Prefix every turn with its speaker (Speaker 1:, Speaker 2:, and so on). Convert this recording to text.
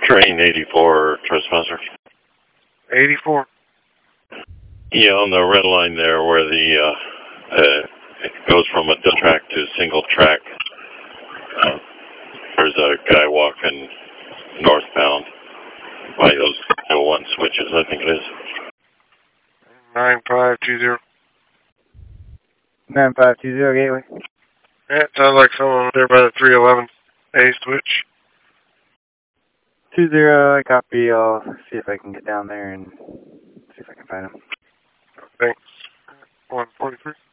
Speaker 1: Train 84, trespasser.
Speaker 2: 84.
Speaker 1: Yeah, on the red line there where the it goes from a double track to single track. There's a guy walking northbound by those 01 switches, I think it is.
Speaker 2: 9520.
Speaker 3: 9520 Gateway.
Speaker 2: Yeah, it sounds like someone there by the 311A switch.
Speaker 3: 20, I copy. I'll see if I can get down there and see if I can find him.
Speaker 2: Thanks. 143.